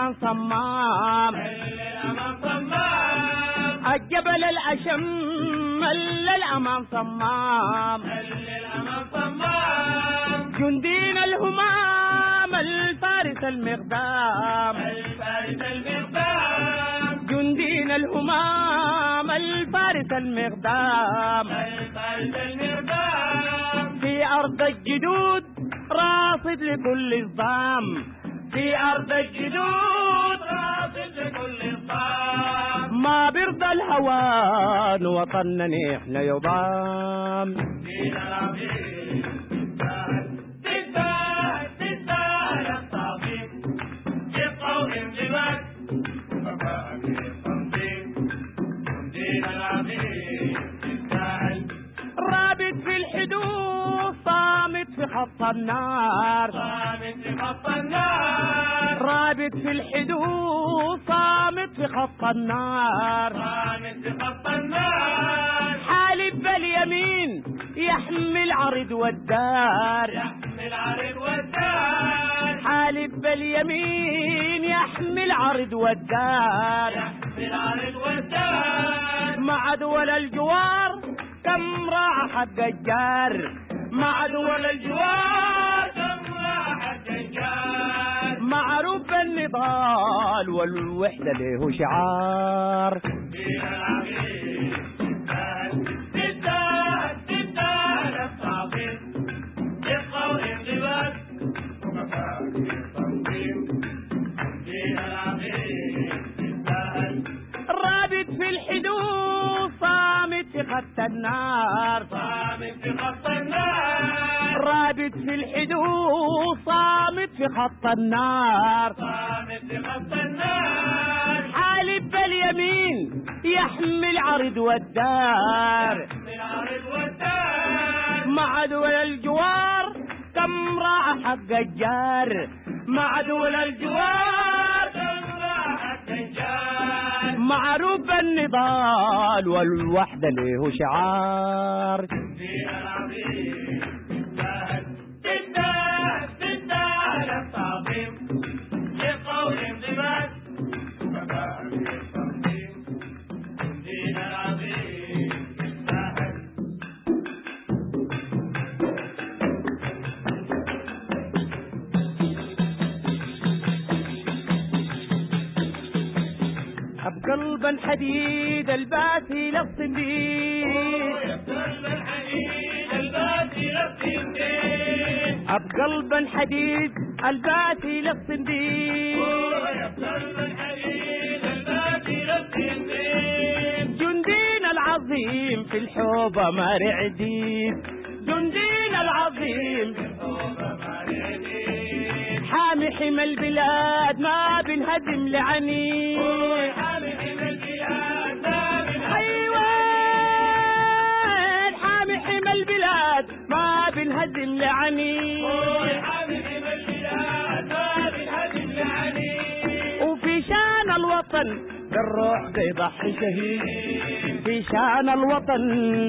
الأمان صمام الجبل الأشم الأمان صمام جندينا الهمام الفارس المقدام جندينا الهمام الفارس المقدام في أرض الجدود راصد لكل الظام في أرض الجدود راصد لكل الظام ما بيرضى الهوان وطننا احنا يضام رابط في الحدود صامت في خط النار رابط في الحدود صامت في خط النار حالب باليمين يحمي العرض والدار حالب باليمين يحمي العرض والدار مع دول الجوار كم راح حق الجار مع دول الجوار كم راح حق الجار معروف النضال والوحدة له شعار رابط في الحدود صامت في خط النار رابط في الحدود صامت في خط النار حالب باليمين يحمي العرض والدار مع دول الجوار كم راح حق الجار مع دول الجوار كم راح حق الجار معروف النضال والوحدة له شعار قلبا حديد الباسي للصنديد بقلبا حديد الباسي للصنديد جندينا العظيم في الحوبة ما رعديد جندينا العظيم حامي حمى البلاد ما بنهزم لعنيد ما بنهزم لعنيد وفي شان الوطن بالروح بيضحي شهيد في شان الوطن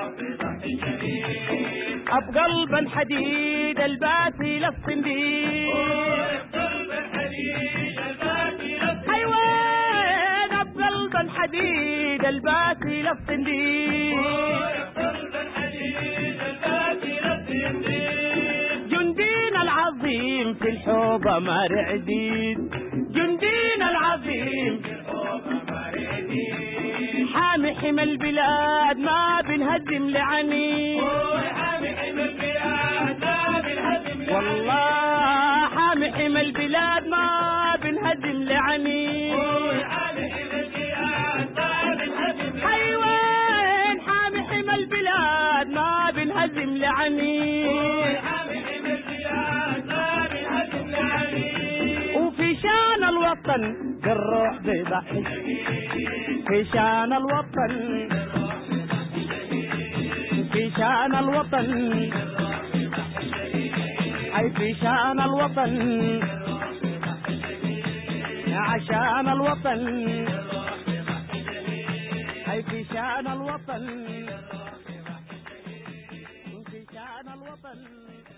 بقلبا حديد الباسي للصنديد حيوان بقلبا حديد الباسي للصنديد جندينا العظيم في الحوبة ما رعديد جندينا العظيم حامي حمى البلاد ما بنهزم لعنيد والله حامي حمى البلاد ما بنهزم لعنيد حيوان حامي حمى البلاد ما بنهزم لعنيد وفي شان الوطن بالروح بيضحي في شان الوطن في شان الوطن أي في شان الوطن عشان الوطن أي في شان الوطن في شان الوطن